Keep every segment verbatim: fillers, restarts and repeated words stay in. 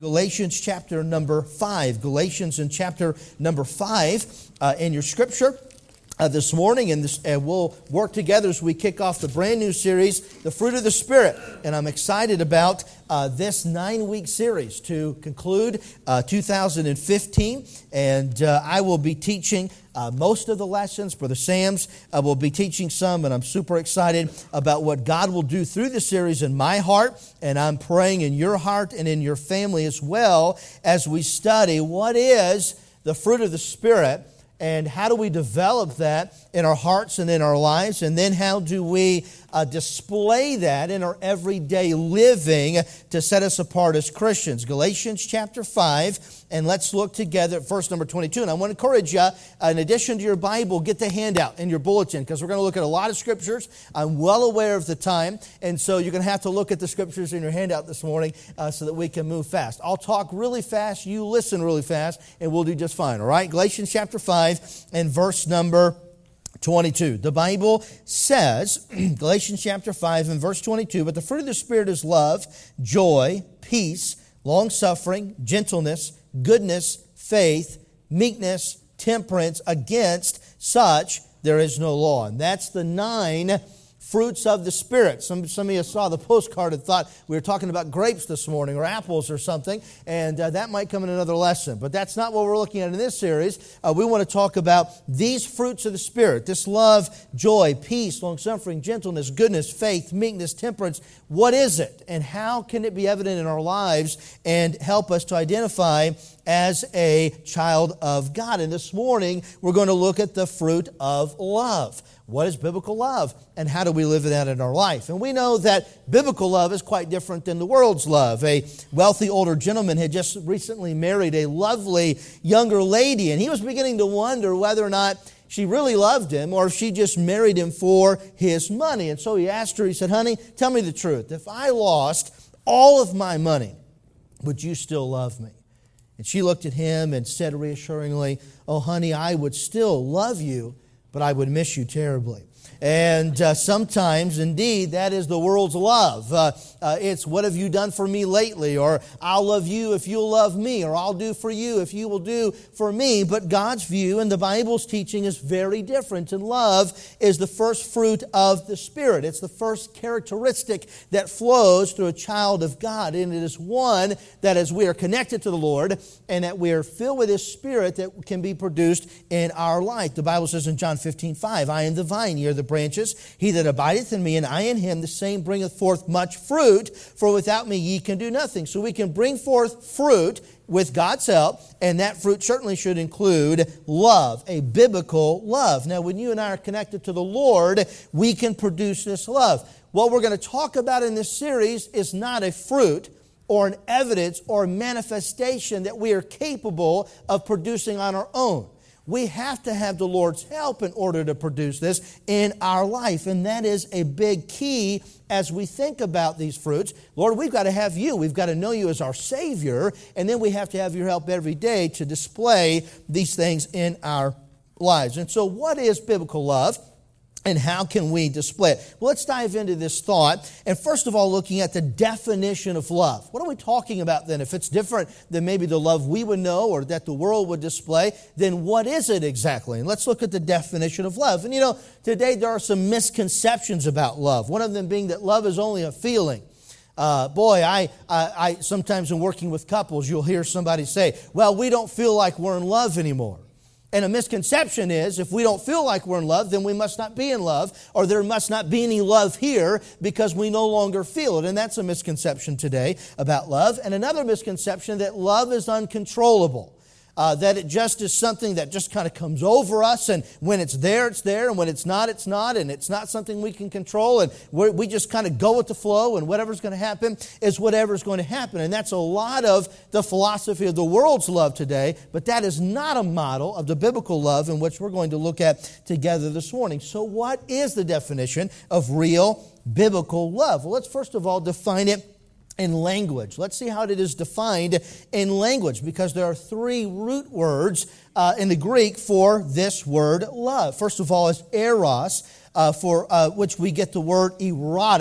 Galatians chapter number five. Galatians in chapter number five uh, in your scripture uh, this morning. And, this, and we'll work together as we kick off the brand new series, The Fruit of the Spirit. And I'm excited about uh, this nine-week series to conclude uh, two thousand fifteen. And uh, I will be teaching Uh, most of the lessons. Brother Sam's uh, will be teaching some, and I'm super excited about what God will do through the series in my heart, and I'm praying in your heart and in your family as well as we study what is the fruit of the Spirit and how do we develop that in our hearts and in our lives, and then how do we uh, display that in our everyday living to set us apart as Christians. Galatians chapter five, and let's look together at verse number twenty-two. And I want to encourage you, uh, in addition to your Bible, get the handout in your bulletin, because we're going to look at a lot of scriptures. I'm well aware of the time, and so you're going to have to look at the scriptures in your handout this morning uh, so that we can move fast. I'll talk really fast, you listen really fast, and we'll do just fine, all right? Galatians chapter five and verse number twenty-two. The Bible says, Galatians chapter five and verse twenty-two, but the fruit of the Spirit is love, joy, peace, long-suffering, gentleness, goodness, faith, meekness, temperance. Against such there is no law. And that's the nine fruits of the Spirit. Some, some of you saw the postcard and thought we were talking about grapes this morning or apples or something, and uh, that might come in another lesson. But that's not what we're looking at in this series. Uh, we want to talk about these fruits of the Spirit, this love, joy, peace, long-suffering, gentleness, goodness, faith, meekness, temperance. What is it, and how can it be evident in our lives and help us to identify as a child of God? And this morning, we're going to look at the fruit of love. What is biblical love, and how do we live it out in our life? And we know that biblical love is quite different than the world's love. A wealthy older gentleman had just recently married a lovely younger lady, and he was beginning to wonder whether or not she really loved him or if she just married him for his money. And so he asked her, he said, "Honey, tell me the truth. If I lost all of my money, would you still love me?" And she looked at him and said reassuringly, "Oh, honey, I would still love you, but I would miss you terribly." And uh, sometimes, indeed, that is the world's love. Uh, uh, it's, "What have you done for me lately?" Or, "I'll love you if you'll love me." Or, "I'll do for you if you will do for me." But God's view and the Bible's teaching is very different. And love is the first fruit of the Spirit. It's the first characteristic that flows through a child of God. And it is one that, as we are connected to the Lord and that we are filled with His Spirit, that can be produced in our life. The Bible says in John fifteen five, "I am the vine, ye are the branches. He that abideth in me, and I in him, the same bringeth forth much fruit. For without me ye can do nothing." So we can bring forth fruit with God's help, and that fruit certainly should include love, a biblical love. Now, when you and I are connected to the Lord, we can produce this love. What we're going to talk about in this series is not a fruit or an evidence or a manifestation that we are capable of producing on our own. We have to have the Lord's help in order to produce this in our life. And that is a big key as we think about these fruits. Lord, we've got to have you. We've got to know you as our Savior. And then we have to have your help every day to display these things in our lives. And so what is biblical love? And how can we display it? Well, let's dive into this thought. And first of all, looking at the definition of love. What are we talking about then? If it's different than maybe the love we would know or that the world would display, then what is it exactly? And let's look at the definition of love. And you know, today there are some misconceptions about love. One of them being that love is only a feeling. Uh, boy, I, I, I sometimes in working with couples, you'll hear somebody say, "Well, we don't feel like we're in love anymore." And a misconception is, if we don't feel like we're in love, then we must not be in love, or there must not be any love here because we no longer feel it. And that's a misconception today about love. And another misconception that love is uncontrollable. Uh, that it just is something that just kind of comes over us, and when it's there, it's there, and when it's not, it's not, and it's not something we can control, and we're, we just kind of go with the flow, and whatever's going to happen is whatever's going to happen. And that's a lot of the philosophy of the world's love today, but that is not a model of the biblical love in which we're going to look at together this morning. So what is the definition of real biblical love? Well, let's first of all define it in language. Let's see how it is defined in language, because there are three root words uh, in the Greek for this word love. First of all is eros, uh, for uh, which we get the word erotic.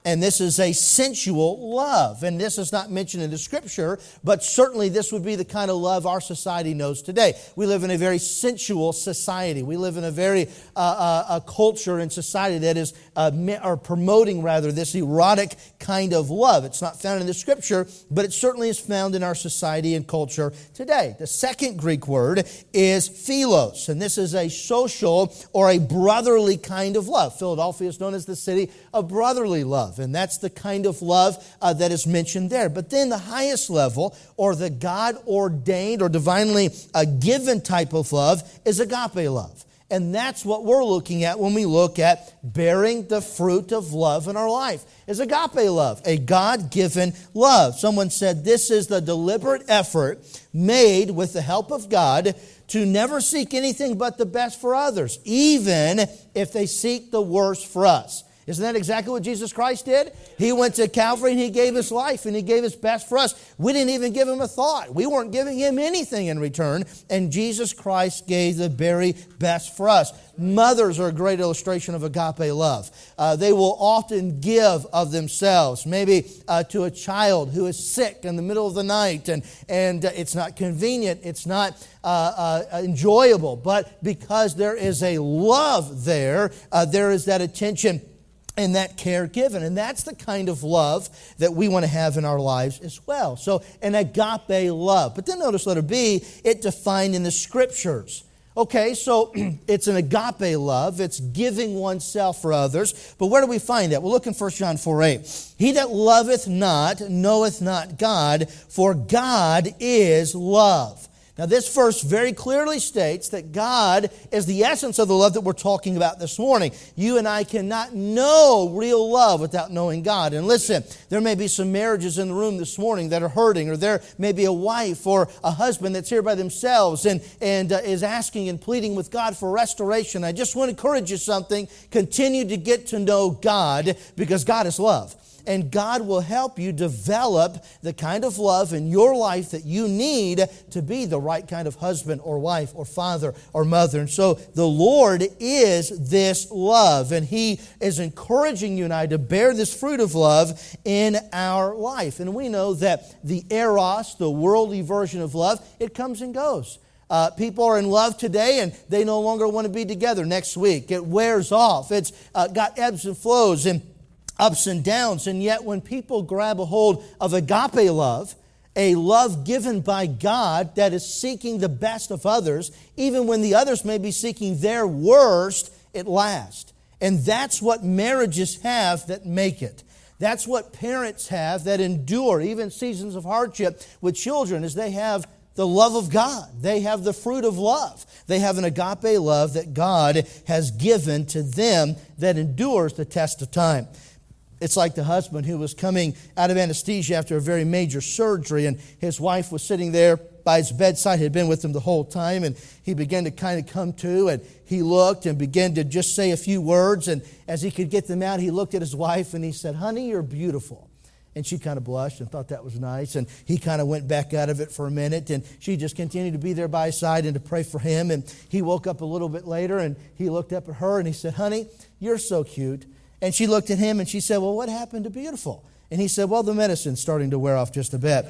And this is a sensual love. And this is not mentioned in the Scripture, but certainly this would be the kind of love our society knows today. We live in a very sensual society. We live in a very uh, uh, a culture and society that is uh, or promoting, rather, this erotic kind of love. It's not found in the Scripture, but it certainly is found in our society and culture today. The second Greek word is philos, and this is a social or a brotherly kind of love. Philadelphia is known as the city of brotherly love. And that's the kind of love uh, that is mentioned there. But then the highest level, or the God-ordained or divinely uh, given type of love, is agape love. And that's what we're looking at when we look at bearing the fruit of love in our life, is agape love, a God-given love. Someone said this is the deliberate effort made with the help of God to never seek anything but the best for others, even if they seek the worst for us. Isn't that exactly what Jesus Christ did? He went to Calvary and He gave His life and He gave His best for us. We didn't even give Him a thought. We weren't giving Him anything in return. And Jesus Christ gave the very best for us. Mothers are a great illustration of agape love. Uh, they will often give of themselves, maybe uh, to a child who is sick in the middle of the night, and, and uh, it's not convenient, it's not uh, uh, enjoyable, but because there is a love there, uh, there is that attention and that care given. And that's the kind of love that we want to have in our lives as well. So an agape love. But then notice letter B, it defined in the Scriptures. Okay, so it's an agape love. It's giving oneself for others. But where do we find that? Well, look in First John four eight. He that loveth not knoweth not God, for God is love. Now, this verse very clearly states that God is the essence of the love that we're talking about this morning. You and I cannot know real love without knowing God. And listen, there may be some marriages in the room this morning that are hurting, or there may be a wife or a husband that's here by themselves and, and uh, is asking and pleading with God for restoration. I just want to encourage you something. Continue to get to know God, because God is love. And God will help you develop the kind of love in your life that you need to be the right kind of husband or wife or father or mother. And so the Lord is this love, and He is encouraging you and I to bear this fruit of love in our life. And we know that the eros, the worldly version of love, it comes and goes. Uh, people are in love today and they no longer want to be together next week. It wears off. It's uh, got ebbs and flows and ups and downs. And yet when people grab a hold of agape love, a love given by God that is seeking the best of others, even when the others may be seeking their worst, it lasts. And that's what marriages have that make it. That's what parents have that endure even seasons of hardship with children, is they have the love of God. They have the fruit of love. They have an agape love that God has given to them that endures the test of time. It's like the husband who was coming out of anesthesia after a very major surgery, and his wife was sitting there by his bedside, had been with him the whole time, and he began to kind of come to, and he looked and began to just say a few words, and as he could get them out, he looked at his wife and he said, "Honey, you're beautiful." And she kind of blushed and thought that was nice, and he kind of went back out of it for a minute, and she just continued to be there by his side and to pray for him. And he woke up a little bit later, and he looked up at her and he said, "Honey, you're so cute." And she looked at him and she said, "Well, what happened to beautiful?" And he said, "Well, the medicine's starting to wear off just a bit."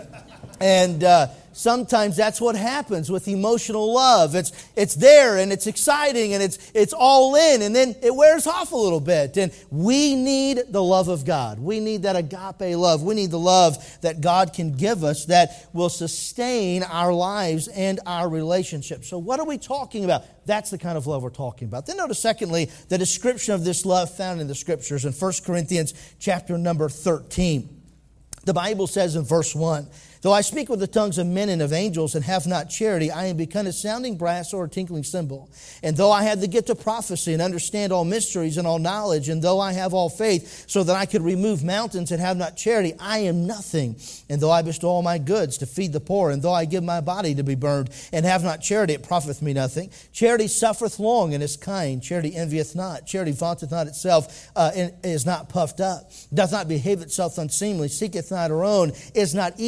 And uh, sometimes that's what happens with emotional love. It's it's there and it's exciting and it's it's all in, and then it wears off a little bit. And we need the love of God. We need that agape love. We need the love that God can give us that will sustain our lives and our relationships. So what are we talking about? That's the kind of love we're talking about. Then notice, secondly, the description of this love found in the Scriptures in First Corinthians chapter number thirteen. The Bible says in verse one, "Though I speak with the tongues of men and of angels and have not charity, I am become a sounding brass or a tinkling cymbal. And though I have the gift of prophecy and understand all mysteries and all knowledge, and though I have all faith so that I could remove mountains and have not charity, I am nothing. And though I bestow all my goods to feed the poor, and though I give my body to be burned and have not charity, it profiteth me nothing. Charity suffereth long and is kind. Charity envieth not. Charity vaunteth not itself, uh, and is not puffed up, doth not behave itself unseemly, seeketh not her own, is not easily provoked,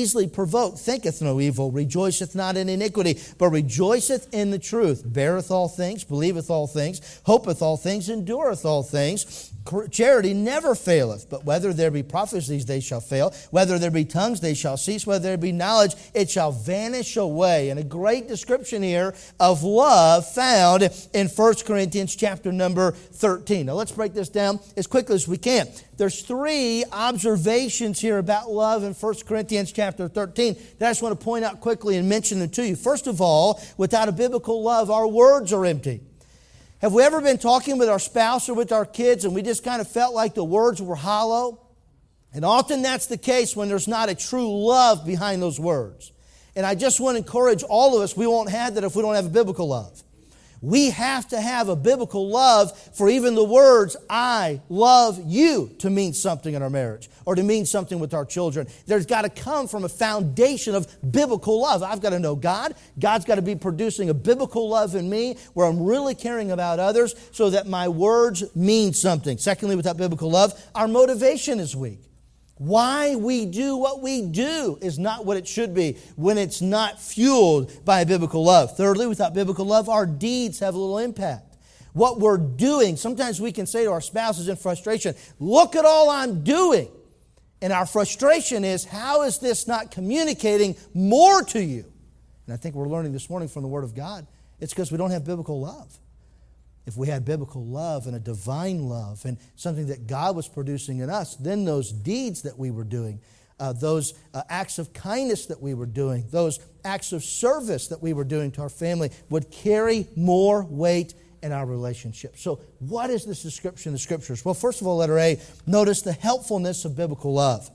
provoked thinketh no evil, rejoiceth not in iniquity, but rejoiceth in the truth, beareth all things, believeth all things, hopeth all things, endureth all things. Charity never faileth, but whether there be prophecies, they shall fail. Whether there be tongues, they shall cease. Whether there be knowledge, it shall vanish away. And a great description here of love found in First Corinthians chapter number thirteen. Now let's break this down as quickly as we can. There's three observations here about love in First Corinthians chapter thirteen that I just want to point out quickly and mention them to you. First of all, without a biblical love, our words are empty. Have we ever been talking with our spouse or with our kids and we just kind of felt like the words were hollow? And often that's the case when there's not a true love behind those words. And I just want to encourage all of us, we won't have that if we don't have a biblical love. We have to have a biblical love for even the words, I love you, to mean something in our marriage or to mean something with our children. There's got to come from a foundation of biblical love. I've got to know God. God's got to be producing a biblical love in me where I'm really caring about others so that my words mean something. Secondly, without biblical love, our motivation is weak. Why we do what we do is not what it should be when it's not fueled by biblical love. Thirdly, without biblical love, our deeds have little impact. What we're doing, sometimes we can say to our spouses in frustration, look at all I'm doing. And our frustration is, how is this not communicating more to you? And I think we're learning this morning from the Word of God, it's because we don't have biblical love. If we had biblical love and a divine love and something that God was producing in us, then those deeds that we were doing, uh, those uh, acts of kindness that we were doing, those acts of service that we were doing to our family would carry more weight in our relationship. So what is this description in the Scriptures? Well, first of all, letter A, notice the helpfulness of biblical love.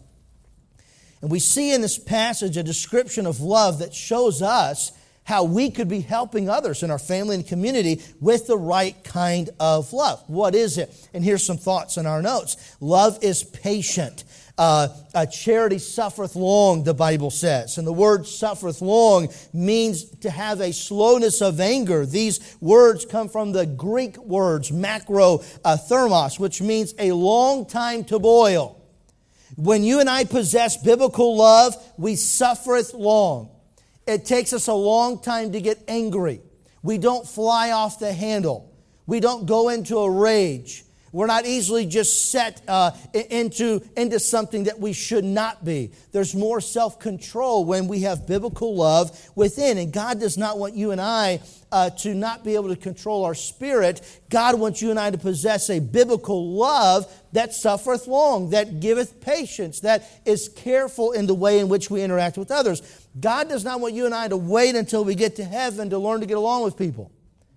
And we see in this passage a description of love that shows us how we could be helping others in our family and community with the right kind of love. What is it? And here's some thoughts in our notes. Love is patient. Uh, a charity suffereth long, the Bible says. And the word suffereth long means to have a slowness of anger. These words come from the Greek words macro uh, thermos, which means a long time to boil. When you and I possess biblical love, we suffereth long. It takes us a long time to get angry. We don't fly off the handle. We don't go into a rage. We're not easily just set uh, into, into something that we should not be. There's more self-control when we have biblical love within. And God does not want you and I uh, to not be able to control our spirit. God wants you and I to possess a biblical love that suffereth long, that giveth patience, that is careful in the way in which we interact with others. God does not want you and I to wait until we get to heaven to learn to get along with people.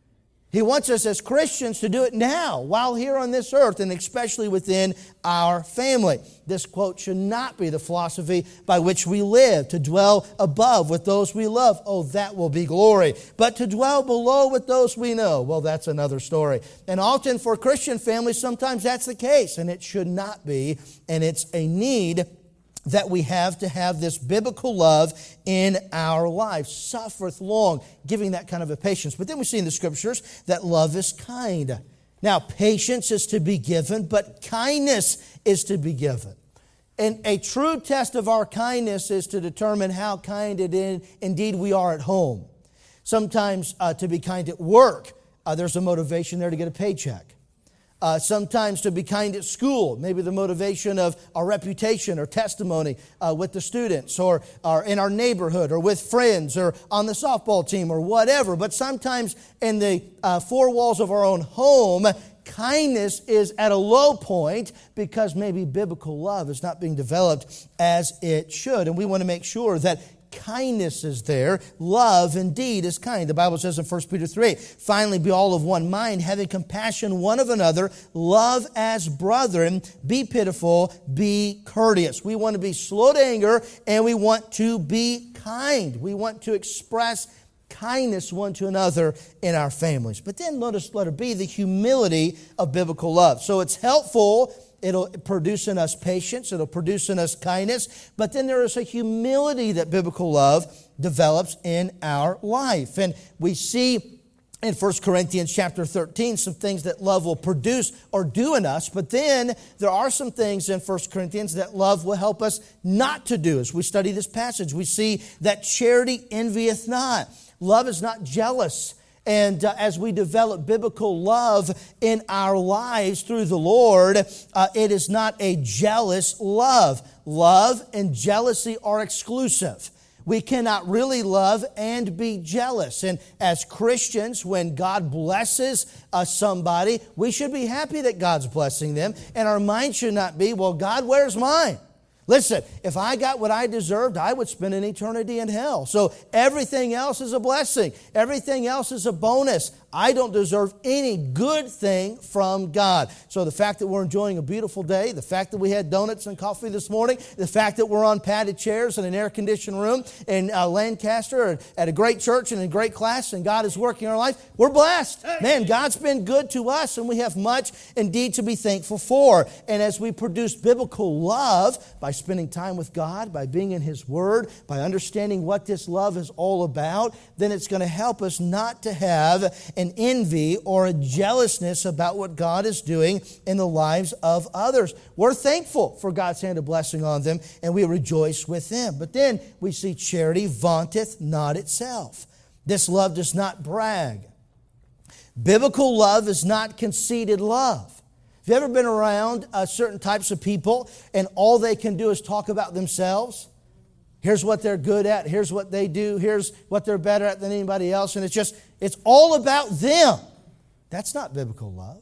He wants us as Christians to do it now, while here on this earth, and especially within our family. This quote should not be the philosophy by which we live, to dwell above with those we love. Oh, that will be glory. But to dwell below with those we know, well, that's another story. And often for Christian families, sometimes that's the case, and it should not be, and it's a need that we have to have this biblical love in our lives. Suffereth long, giving that kind of a patience. But then we see in the Scriptures that love is kind. Now, patience is to be given, but kindness is to be given. And a true test of our kindness is to determine how kind it is, indeed we are at home. Sometimes uh, to be kind at work, uh, there's a motivation there to get a paycheck. Uh, sometimes to be kind at school, maybe the motivation of our reputation or testimony uh, with the students or, or in our neighborhood or with friends or on the softball team or whatever. But sometimes in the uh, four walls of our own home, kindness is at a low point because maybe biblical love is not being developed as it should. And we want to make sure that kindness is there. Love indeed is kind. The Bible says in First Peter three, finally be all of one mind, having compassion one of another, love as brethren, be pitiful, be courteous. We want to be slow to anger and we want to be kind. We want to express kindness one to another in our families. But then notice letter B, the humility of biblical love. So it's helpful. It'll produce in us patience. It'll produce in us kindness. But then there is a humility that biblical love develops in our life. And we see in First Corinthians chapter thirteen, some things that love will produce or do in us. But then there are some things in First Corinthians that love will help us not to do. As we study this passage, we see that charity envieth not. Love is not jealous. And uh, as we develop biblical love in our lives through the Lord, uh, it is not a jealous love. Love and jealousy are exclusive. We cannot really love and be jealous. And as Christians, when God blesses uh, somebody, we should be happy that God's blessing them. And our mind should not be, well, God, where's mine? Listen, if I got what I deserved, I would spend an eternity in hell. So everything else is a blessing. Everything else is a bonus. I don't deserve any good thing from God. So the fact that we're enjoying a beautiful day, the fact that we had donuts and coffee this morning, the fact that we're on padded chairs in an air-conditioned room in uh, Lancaster at a great church and a great class, and God is working in our life, we're blessed. Man, God's been good to us, and we have much indeed to be thankful for. And as we produce biblical love by spending time with God, by being in His Word, by understanding what this love is all about, then it's going to help us not to have an envy or a jealousness about what God is doing in the lives of others. We're thankful for God's hand of blessing on them, and we rejoice with them. But then we see charity vaunteth not itself. This love does not brag. Biblical love is not conceited love. Have you ever been around uh, certain types of people and all they can do is talk about themselves? Here's what they're good at. Here's what they do. Here's what they're better at than anybody else. And it's just, it's all about them. That's not biblical love.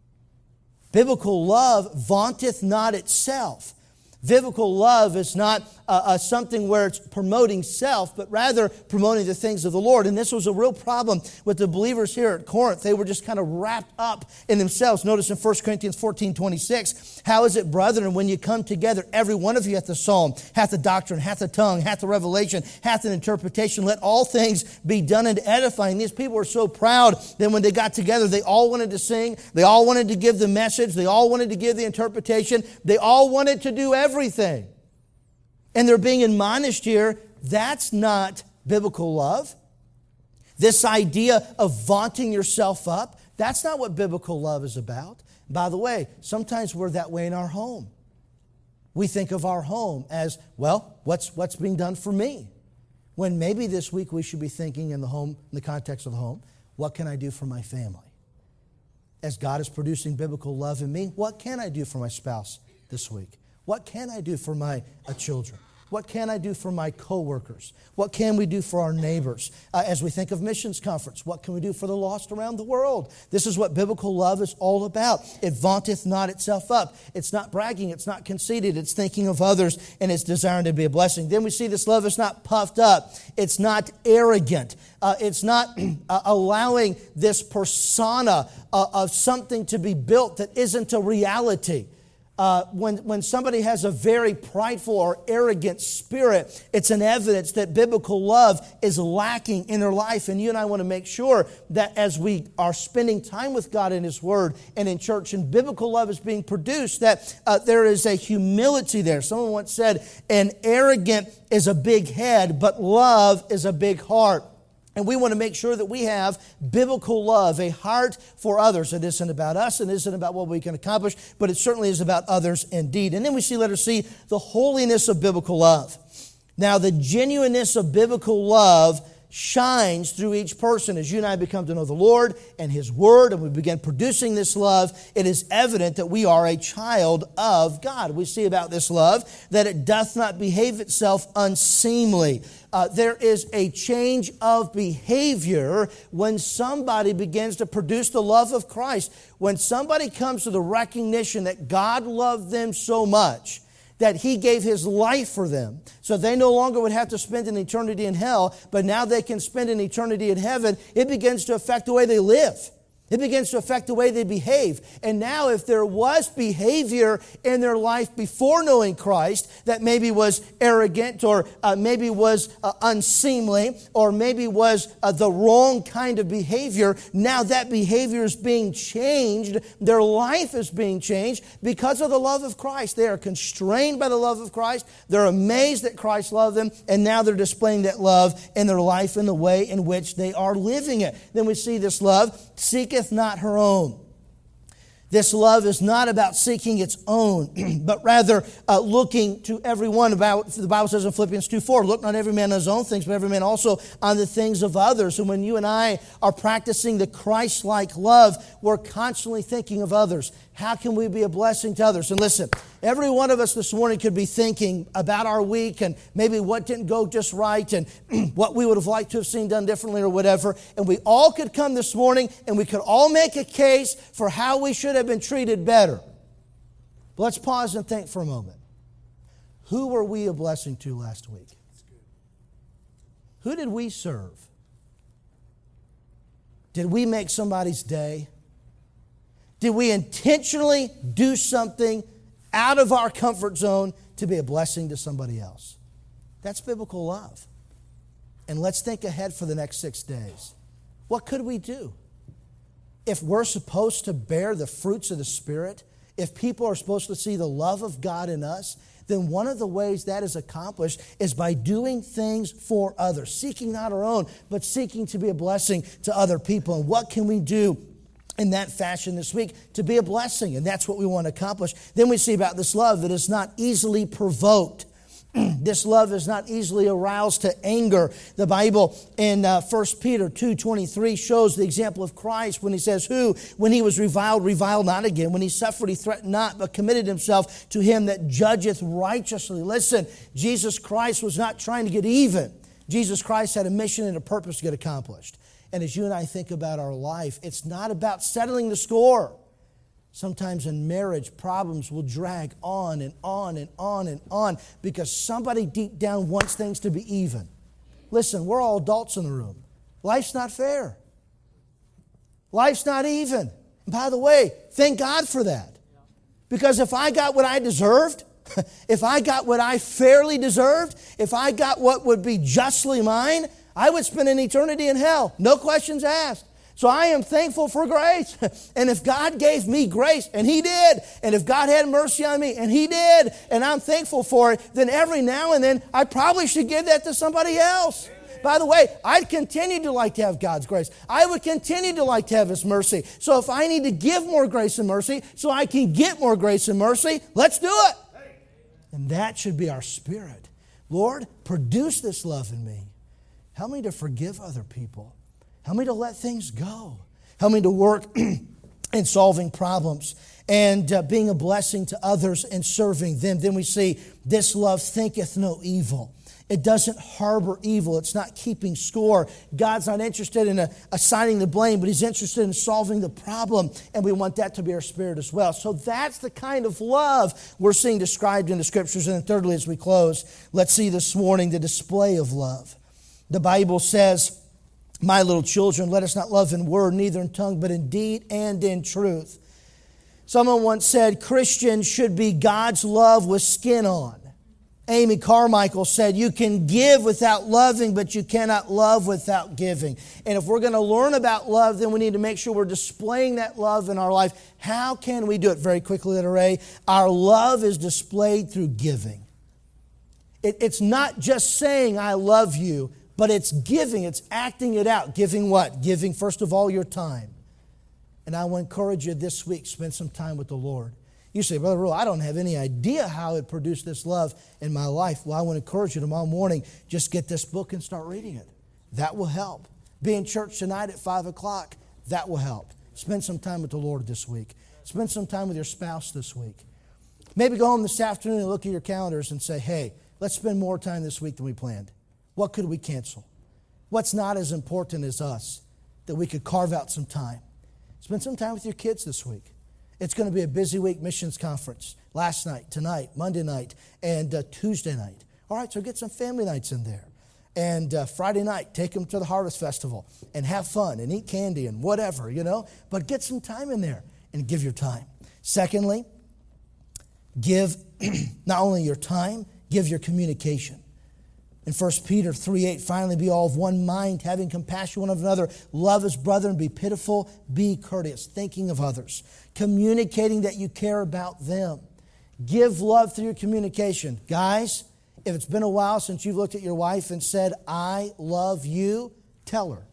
Biblical love vaunteth not itself. Biblical love is not uh, uh, something where it's promoting self, but rather promoting the things of the Lord. And this was a real problem with the believers here at Corinth. They were just kind of wrapped up in themselves. Notice in First Corinthians fourteen twenty-six, how is it, brethren, when you come together, every one of you hath a psalm, hath a doctrine, hath a tongue, hath a revelation, hath an interpretation. Let all things be done unto edifying. These people were so proud that when they got together, they all wanted to sing. They all wanted to give the message. They all wanted to give the interpretation. They all wanted to do everything. Everything. And they're being admonished here, that's not biblical love. This idea of vaunting yourself up, that's not what biblical love is about. By the way, sometimes we're that way in our home. We think of our home as, well, what's what's being done for me? When maybe this week we should be thinking in the home, in the context of the home, what can I do for my family? As God is producing biblical love in me, what can I do for my spouse this week? What can I do for my uh, children? What can I do for my coworkers? What can we do for our neighbors? Uh, as we think of missions conference, what can we do for the lost around the world? This is what biblical love is all about. It vaunteth not itself up. It's not bragging. It's not conceited. It's thinking of others, and it's desiring to be a blessing. Then we see this love is not puffed up. It's not arrogant. Uh, it's not uh, allowing this persona uh, of something to be built that isn't a reality. Uh, when, when somebody has a very prideful or arrogant spirit, it's an evidence that biblical love is lacking in their life. And you and I want to make sure that as we are spending time with God in His Word and in church, and biblical love is being produced, that uh, there is a humility there. Someone once said, an arrogant is a big head, but love is a big heart. And we want to make sure that we have biblical love, a heart for others. It isn't about us, it isn't about what we can accomplish, but it certainly is about others indeed. And then we see, let us see the holiness of biblical love. Now, the genuineness of biblical love shines through each person. As you and I become to know the Lord and His Word, and we begin producing this love, it is evident that we are a child of God. We see about this love that it doth not behave itself unseemly. Uh, there is a change of behavior when somebody begins to produce the love of Christ. When somebody comes to the recognition that God loved them so much that He gave His life for them, so they no longer would have to spend an eternity in hell, but now they can spend an eternity in heaven, it begins to affect the way they live. It begins to affect the way they behave. And now if there was behavior in their life before knowing Christ that maybe was arrogant or uh, maybe was uh, unseemly or maybe was uh, the wrong kind of behavior, now that behavior is being changed. Their life is being changed because of the love of Christ. They are constrained by the love of Christ. They're amazed that Christ loved them, and now they're displaying that love in their life in the way in which they are living it. Then we see this love seeketh not her own. This love is not about seeking its own, but rather uh, looking to everyone. About the Bible says in Philippians two four, look not every man on his own things, but every man also on the things of others. And when you and I are practicing the Christ-like love, we're constantly thinking of others. How can we be a blessing to others? And listen, every one of us this morning could be thinking about our week and maybe what didn't go just right and what we would have liked to have seen done differently or whatever. And we all could come this morning and we could all make a case for how we should have been treated better. But let's pause and think for a moment. Who were we a blessing to last week? Who did we serve? Did we make somebody's day? Did we intentionally do something out of our comfort zone to be a blessing to somebody else? That's biblical love. And let's think ahead for the next six days. What could we do? If we're supposed to bear the fruits of the Spirit, if people are supposed to see the love of God in us, then one of the ways that is accomplished is by doing things for others, seeking not our own, but seeking to be a blessing to other people. And what can we do in that fashion this week to be a blessing? And that's what we want to accomplish. Then we see about this love that is not easily provoked. This love is not easily aroused to anger. The Bible in uh, First Peter two twenty-three shows the example of Christ when he says, who, when he was reviled, reviled not again. When he suffered, he threatened not, but committed himself to him that judgeth righteously. Listen, Jesus Christ was not trying to get even. Jesus Christ had a mission and a purpose to get accomplished. And as you and I think about our life, it's not about settling the score. Sometimes in marriage, problems will drag on and on and on and on because somebody deep down wants things to be even. Listen, we're all adults in the room. Life's not fair. Life's not even. And by the way, thank God for that. Because if I got what I deserved, if I got what I fairly deserved, if I got what would be justly mine, I would spend an eternity in hell. No questions asked. So I am thankful for grace. And if God gave me grace, and He did, and if God had mercy on me, and He did, and I'm thankful for it, then every now and then I probably should give that to somebody else. By the way, I'd continue to like to have God's grace. I would continue to like to have His mercy. So if I need to give more grace and mercy so I can get more grace and mercy, let's do it. And that should be our spirit. Lord, produce this love in me. Help me to forgive other people. Help me to let things go. Help me to work in solving problems and uh, being a blessing to others and serving them. Then we see this love thinketh no evil. It doesn't harbor evil. It's not keeping score. God's not interested in uh, assigning the blame, but He's interested in solving the problem. And we want that to be our spirit as well. So that's the kind of love we're seeing described in the Scriptures. And then thirdly, as we close, let's see this morning the display of love. The Bible says, my little children, let us not love in word, neither in tongue, but in deed and in truth. Someone once said, Christians should be God's love with skin on. Amy Carmichael said, you can give without loving, but you cannot love without giving. And if we're going to learn about love, then we need to make sure we're displaying that love in our life. How can we do it? Very quickly, letter A, our love is displayed through giving. It, it's not just saying, I love you, but it's giving, it's acting it out. Giving what? Giving, first of all, your time. And I will encourage you this week, spend some time with the Lord. You say, Brother Ruhl, I don't have any idea how it produced this love in my life. Well, I want to encourage you tomorrow morning, just get this book and start reading it. That will help. Be in church tonight at five o'clock. That will help. Spend some time with the Lord this week. Spend some time with your spouse this week. Maybe go home this afternoon and look at your calendars and say, hey, let's spend more time this week than we planned. What could we cancel? What's not as important as us that we could carve out some time? Spend some time with your kids this week. It's going to be a busy week missions conference. Last night, tonight, Monday night, and uh, Tuesday night. All right, so get some family nights in there. And uh, Friday night, take them to the Harvest Festival and have fun and eat candy and whatever, you know. But get some time in there and give your time. Secondly, give not only your time, give your communication. In First Peter three eight, finally be all of one mind, having compassion one of another, love as brethren, be pitiful, be courteous, thinking of others, communicating that you care about them. Give love through your communication. Guys, if it's been a while since you've looked at your wife and said, I love you, tell her.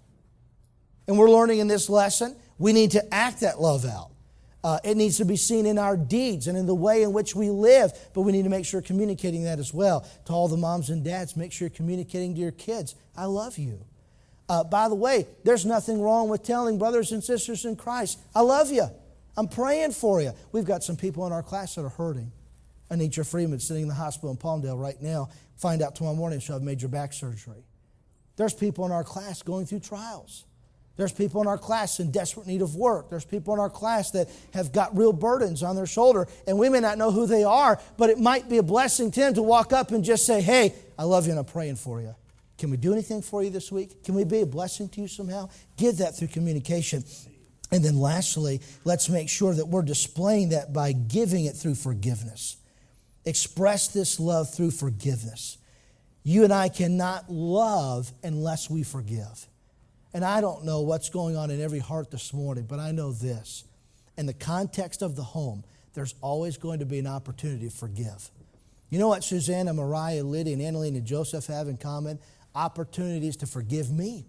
And we're learning in this lesson, we need to act that love out. Uh, it needs to be seen in our deeds and in the way in which we live, but we need to make sure communicating that as well. To all the moms and dads, make sure you're communicating to your kids, I love you. Uh, by the way, there's nothing wrong with telling brothers and sisters in Christ, I love you. I'm praying for you. We've got some people in our class that are hurting. Anitra Freeman sitting in the hospital in Palmdale right now. Find out tomorrow morning she'll have major back surgery. There's people in our class going through trials. There's people in our class in desperate need of work. There's people in our class that have got real burdens on their shoulder, and we may not know who they are, but it might be a blessing to them to walk up and just say, hey, I love you and I'm praying for you. Can we do anything for you this week? Can we be a blessing to you somehow? Give that through communication. And then lastly, let's make sure that we're displaying that by giving it through forgiveness. Express this love through forgiveness. You and I cannot love unless we forgive. And I don't know what's going on in every heart this morning, but I know this. In the context of the home, there's always going to be an opportunity to forgive. You know what Susanna, Mariah, Lydia, and Annalene and Joseph have in common? Opportunities to forgive me.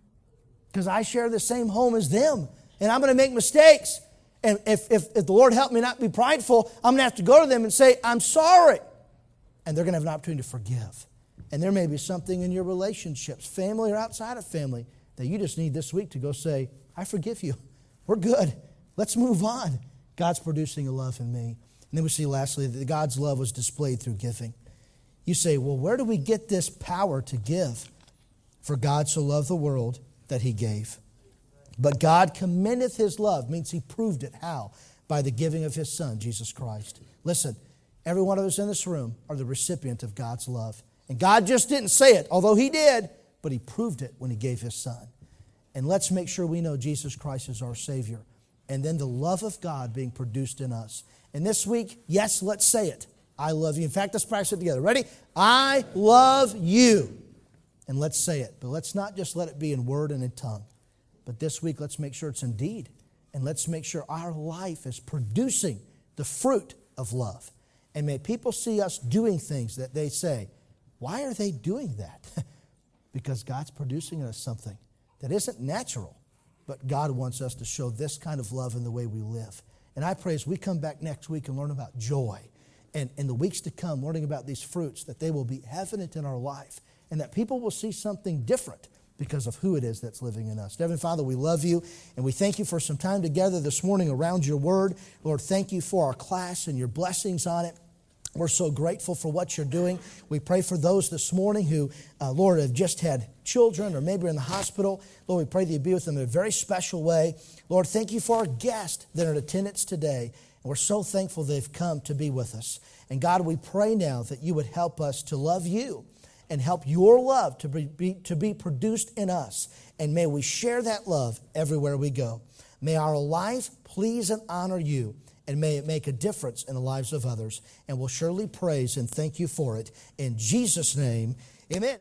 Because I share the same home as them. And I'm going to make mistakes. And if, if, if the Lord help me not be prideful, I'm going to have to go to them and say, I'm sorry. And they're going to have an opportunity to forgive. And there may be something in your relationships, family or outside of family, that you just need this week to go say, I forgive you. We're good. Let's move on. God's producing a love in me. And then we see lastly that God's love was displayed through giving. You say, well, where do we get this power to give? For God so loved the world that He gave. But God commendeth His love, means He proved it. How? By the giving of His Son, Jesus Christ. Listen, every one of us in this room are the recipient of God's love. And God just didn't say it, although He did, but He proved it when He gave His Son. And let's make sure we know Jesus Christ is our Savior. And then the love of God being produced in us. And this week, yes, let's say it. I love you. In fact, let's practice it together. Ready? I love you. And let's say it. But let's not just let it be in word and in tongue. But this week, let's make sure it's in deed. And let's make sure our life is producing the fruit of love. And may people see us doing things that they say, why are they doing that? Because God's producing in us something that isn't natural. But God wants us to show this kind of love in the way we live. And I pray as we come back next week and learn about joy, and in the weeks to come, learning about these fruits, that they will be evident in our life. And that people will see something different because of who it is that's living in us. Heavenly Father, we love you, and we thank you for some time together this morning around your word. Lord, thank you for our class and your blessings on it. We're so grateful for what you're doing. We pray for those this morning who, uh, Lord, have just had children or maybe are in the hospital. Lord, we pray that you be with them in a very special way. Lord, thank you for our guests that are in attendance today. And we're so thankful they've come to be with us. And God, we pray now that you would help us to love you and help your love to be, to be produced in us. And may we share that love everywhere we go. May our life please and honor you. And may it make a difference in the lives of others. And we'll surely praise and thank you for it. In Jesus' name, amen.